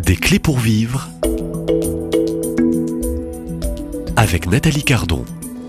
Des clés pour vivre avec Nathalie Cardon.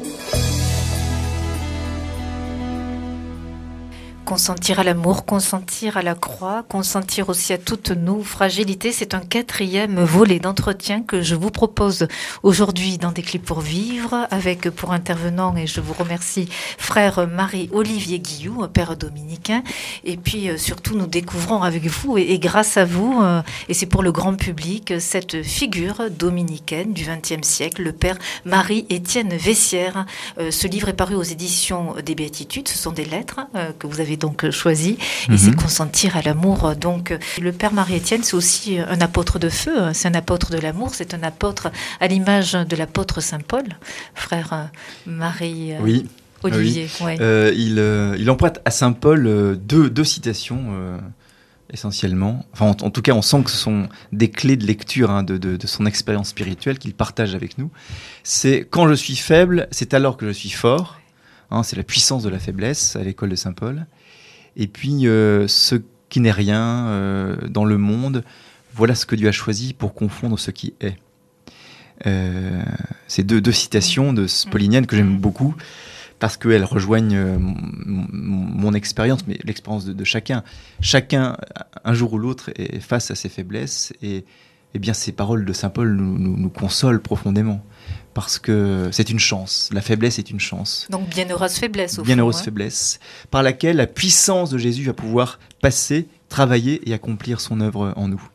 Consentir à l'amour, consentir à la croix, consentir aussi à toutes nos fragilités, c'est un 4e volet d'entretien que je vous propose aujourd'hui dans Des clés pour vivre, avec pour intervenant, et je vous remercie, frère Marie-Olivier Guillou, père dominicain, et puis surtout nous découvrons avec vous et grâce à vous, et c'est pour le grand public, cette figure dominicaine du XXe siècle, le père Marie-Étienne Vessière. Ce livre est paru aux éditions des Béatitudes, ce sont des lettres que vous avez donc choisi, et c'est consentir à l'amour. Donc le père Marie-Étienne, c'est aussi un apôtre de feu, c'est un apôtre de l'amour, c'est un apôtre à l'image de l'apôtre Saint Paul, frère Marie. Oui. Olivier. Oui. Ouais. Il emprunte à Saint Paul deux citations essentiellement. Enfin, en tout cas, on sent que ce sont des clés de lecture de son expérience spirituelle qu'il partage avec nous. C'est quand je suis faible, c'est alors que je suis fort. C'est la puissance de la faiblesse à l'école de Saint Paul. Et puis, ce qui n'est rien dans le monde, voilà ce que Dieu a choisi pour confondre ce qui est. C'est deux citations de pauliniennes que j'aime beaucoup parce qu'elles rejoignent mon expérience, mais l'expérience de chacun. Chacun, un jour ou l'autre, est face à ses faiblesses et bien, ces paroles de Saint Paul nous consolent profondément. Parce que c'est une chance, la faiblesse est une chance. Donc bienheureuse faiblesse au fond. Bienheureuse faiblesse, par laquelle la puissance de Jésus va pouvoir passer, travailler et accomplir son œuvre en nous.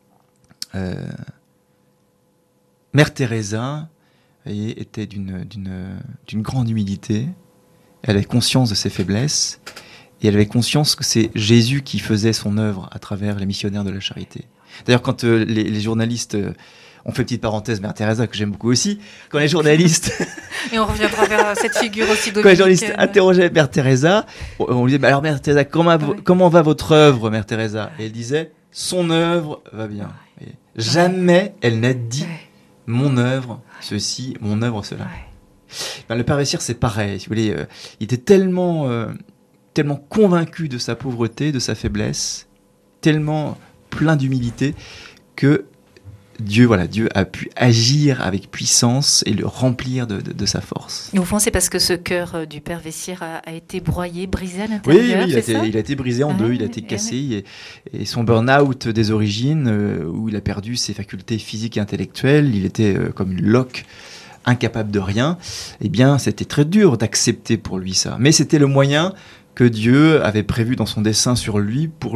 Mère Teresa, vous voyez, était d'une grande humilité. Elle avait conscience de ses faiblesses et elle avait conscience que c'est Jésus qui faisait son œuvre à travers les missionnaires de la charité. D'ailleurs, quand les journalistes... on fait une petite parenthèse, Mère Teresa, que j'aime beaucoup aussi. Quand les journalistes... Et on reviendra vers cette figure aussi dominicaine. Quand les journalistes interrogeaient Mère Teresa, on lui disait, alors Mère Teresa, comment va votre œuvre, Mère Teresa ? Et elle disait, son œuvre va bien. Et jamais elle n'a dit, mon œuvre, ceci, mon œuvre, cela. Le Père Vessière, c'est pareil. Si vous voulez, il était tellement convaincu de sa pauvreté, de sa faiblesse, tellement plein d'humilité, que Dieu a pu agir avec puissance et le remplir de sa force. Et au fond, c'est parce que ce cœur du Père Vessière a été broyé, brisé à l'intérieur. Oui, il a été brisé en deux, il a été cassé. Et son burn-out des origines, où il a perdu ses facultés physiques et intellectuelles, il était comme une loque, incapable de rien. Eh bien, c'était très dur d'accepter pour lui ça. Mais c'était le moyen que Dieu avait prévu dans son dessein sur lui pour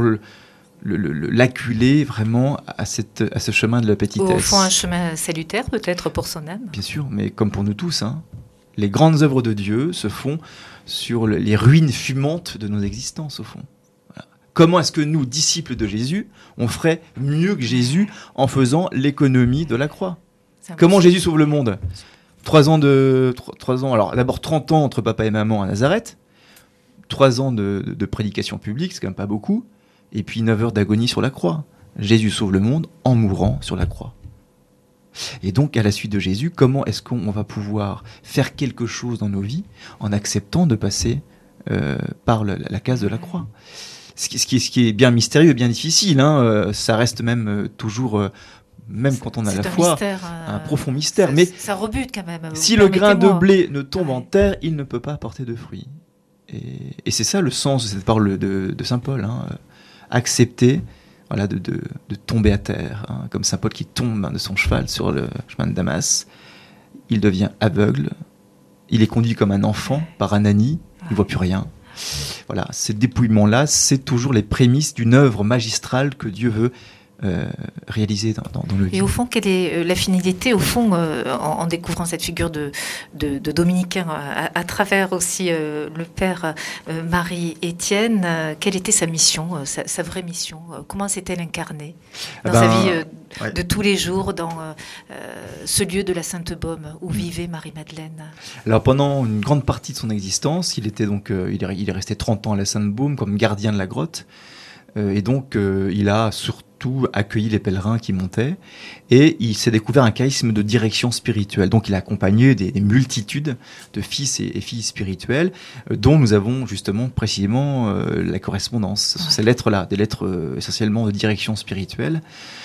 l'acculer vraiment à ce chemin de la petitesse. Au fond, un chemin salutaire peut-être pour son âme. Bien sûr, mais comme pour nous tous, les grandes œuvres de Dieu se font sur les ruines fumantes de nos existences, au fond. Voilà. Comment est-ce que nous, disciples de Jésus, on ferait mieux que Jésus en faisant l'économie de la croix ? Comment Jésus sauve le monde ? 3 ans, alors d'abord 30 ans entre papa et maman à Nazareth, 3 ans de prédication publique, c'est quand même pas beaucoup, et puis 9 heures d'agonie sur la croix. Jésus sauve le monde en mourant sur la croix. Et donc, à la suite de Jésus, comment est-ce qu'on va pouvoir faire quelque chose dans nos vies en acceptant de passer par la case de la croix ? Ce qui est bien mystérieux et bien difficile, ça reste même toujours... même quand on a la foi, un profond mystère. Mais ça rebute quand même. Si le grain de blé ne tombe en terre, il ne peut pas porter de fruits. Et c'est ça le sens de cette parole de Saint Paul. Accepter de tomber à terre. Comme Saint Paul qui tombe de son cheval sur le chemin de Damas. Il devient aveugle. Il est conduit comme un enfant par Ananie. Il ne voit plus rien. Voilà, ces dépouillements-là, c'est toujours les prémices d'une œuvre magistrale que Dieu veut réalisé dans le vie. Et au fond, quelle est la finalité, au fond, en découvrant cette figure de dominicain à travers aussi le père Marie-Étienne, quelle était sa mission, sa vraie mission ? Comment s'est-elle incarnée dans sa vie de tous les jours, dans ce lieu de la Sainte-Baume où vivait Marie-Madeleine ? Alors pendant une grande partie de son existence, il est resté 30 ans à la Sainte-Baume comme gardien de la grotte. Et donc, il a surtout accueilli les pèlerins qui montaient, et il s'est découvert un charisme de direction spirituelle. Donc il a accompagné des multitudes de fils et filles spirituels, dont nous avons justement précisément la correspondance. Ce sont ces lettres-là, des lettres essentiellement de direction spirituelle.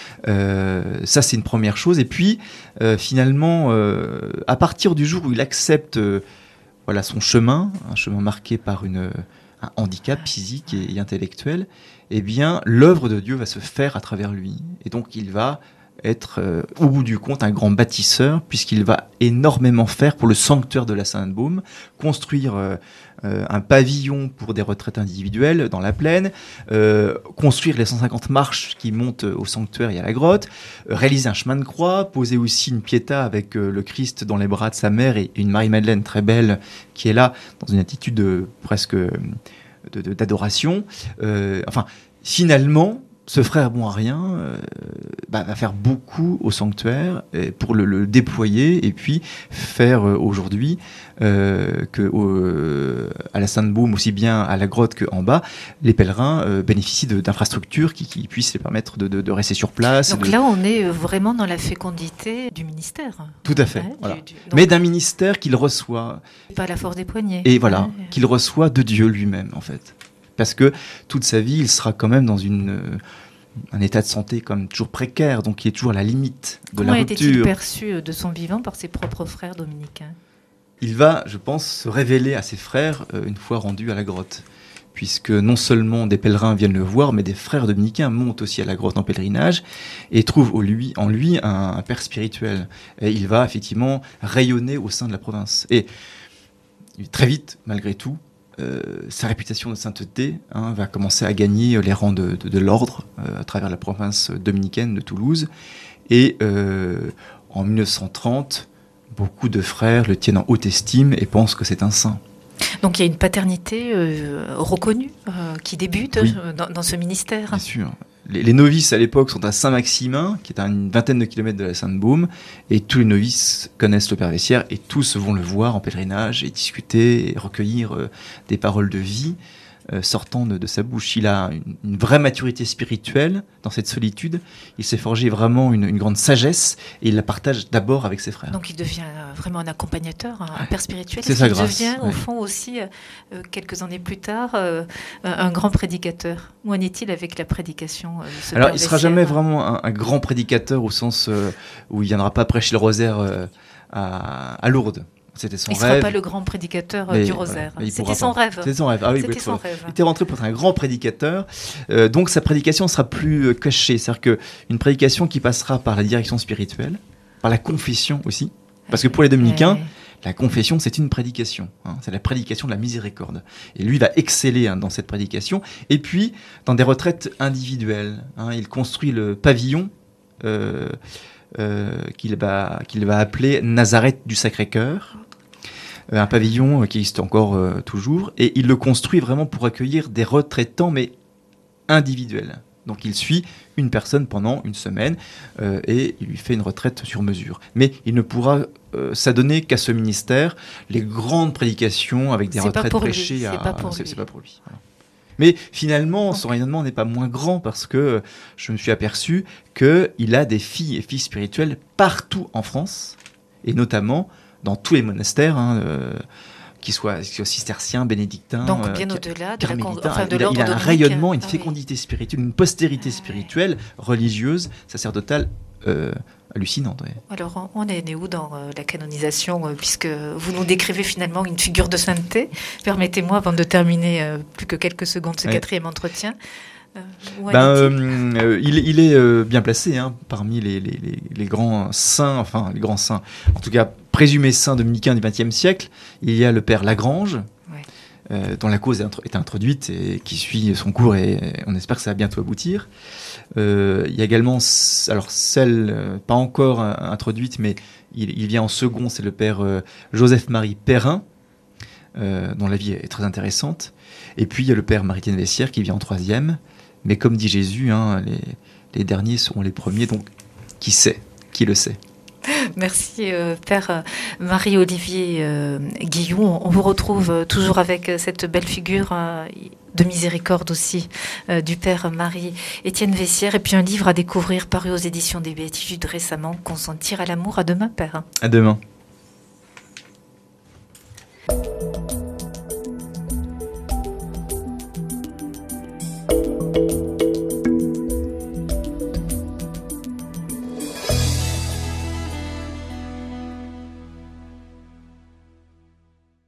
Ça, c'est une première chose. Et puis, finalement, à partir du jour où il accepte son chemin, un chemin marqué par un handicap physique et intellectuel, eh bien, l'œuvre de Dieu va se faire à travers lui. Et donc, il va être, au bout du compte, un grand bâtisseur, puisqu'il va énormément faire pour le sanctuaire de la Sainte-Baume, construire un pavillon pour des retraites individuelles dans la plaine, construire les 150 marches qui montent au sanctuaire et à la grotte, réaliser un chemin de croix, poser aussi une piéta avec le Christ dans les bras de sa mère et une Marie-Madeleine très belle qui est là, dans une attitude presque d'adoration. Finalement, ce frère bon à rien va faire beaucoup au sanctuaire pour le déployer et puis faire aujourd'hui à la Sainte-Baume, aussi bien à la grotte qu'en bas, les pèlerins bénéficient d'infrastructures qui puissent les permettre de rester sur place. Donc là, on est vraiment dans la fécondité du ministère. Tout à fait. Voilà. Mais d'un ministère qu'il reçoit. Pas la force des poignets. Et voilà, qu'il reçoit de Dieu lui-même, en fait. Parce que toute sa vie, il sera quand même dans un état de santé comme toujours précaire, donc il est toujours à la limite de la rupture. Comment était-il perçu de son vivant par ses propres frères dominicains ? Il va, je pense, se révéler à ses frères une fois rendu à la grotte. Puisque non seulement des pèlerins viennent le voir, mais des frères dominicains montent aussi à la grotte en pèlerinage et trouvent en lui un père spirituel. Et il va effectivement rayonner au sein de la province. Et très vite, malgré tout, sa réputation de sainteté va commencer à gagner les rangs de l'ordre à travers la province dominicaine de Toulouse. Et en 1930, beaucoup de frères le tiennent en haute estime et pensent que c'est un saint. Donc il y a une paternité reconnue qui débute dans ce ministère. Bien sûr. Les novices à l'époque sont à Saint-Maximin, qui est à une vingtaine de kilomètres de la Sainte-Baume, et tous les novices connaissent le Père Vessière, et tous vont le voir en pèlerinage, et discuter, et recueillir des paroles de vie sortant de sa bouche. Il a une vraie maturité spirituelle dans cette solitude. Il s'est forgé vraiment une grande sagesse, et il la partage d'abord avec ses frères. Donc il devient vraiment un accompagnateur, un père spirituel. C'est sa grâce. Il devient au fond aussi, quelques années plus tard, un grand prédicateur. Où en est-il avec la prédication de ce Alors Père il ne sera jamais vraiment un grand prédicateur au sens où il ne viendra pas prêcher le rosaire à Lourdes. C'était son rêve. Il ne sera pas le grand prédicateur du rosaire. C'était son rêve. C'était son rêve. Ah oui, c'était son rêve. Il était rentré pour être un grand prédicateur. Donc sa prédication sera plus cachée. C'est-à-dire qu'une prédication qui passera par la direction spirituelle, par la confession aussi. Parce que pour les dominicains, la confession, c'est une prédication. C'est la prédication de la miséricorde. Et lui va exceller dans cette prédication. Et puis, dans des retraites individuelles, il construit le pavillon qu'il va appeler Nazareth du Sacré-Cœur. Un pavillon qui existe encore toujours. Et il le construit vraiment pour accueillir des retraitants, mais individuels. Donc il suit une personne pendant une semaine et il lui fait une retraite sur mesure. Mais il ne pourra s'adonner qu'à ce ministère. Les grandes prédications avec des retraites prêchées, c'est pas pour lui. Voilà. Mais finalement, son rayonnement n'est pas moins grand parce que je me suis aperçu qu'il a des filles et fils spirituels partout en France et notamment dans tous les monastères. Qu'ils soient cisterciens, bénédictins, donc bien au-delà de carmélitains. de l'ordre il a un dominicain. rayonnement, une fécondité spirituelle, une postérité spirituelle, religieuse, sacerdotale hallucinante. Ouais. Alors on est né où dans la canonisation, puisque vous nous décrivez finalement une figure de sainteté. Permettez-moi, avant de terminer plus que quelques secondes ce quatrième entretien, il est bien placé parmi les grands saints, les grands saints, en tout cas présumés saints dominicains du XXe siècle. Il y a le père Lagrange, dont la cause est introduite et qui suit son cours, et on espère que ça va bientôt aboutir. Il y a également, alors celle pas encore introduite, mais il vient en second, c'est le père Joseph-Marie Perrin, dont la vie est très intéressante. Et puis il y a le père Marie-Étienne Vessière qui vient en troisième. Mais comme dit Jésus, les derniers seront les premiers, donc qui sait ? Qui le sait ? Merci, Père Marie-Olivier Guillon. On vous retrouve toujours avec cette belle figure de miséricorde aussi du Père Marie-Étienne Vessière. Et puis un livre à découvrir paru aux éditions des Béatitudes récemment, Consentir à l'amour. À demain, Père. À demain.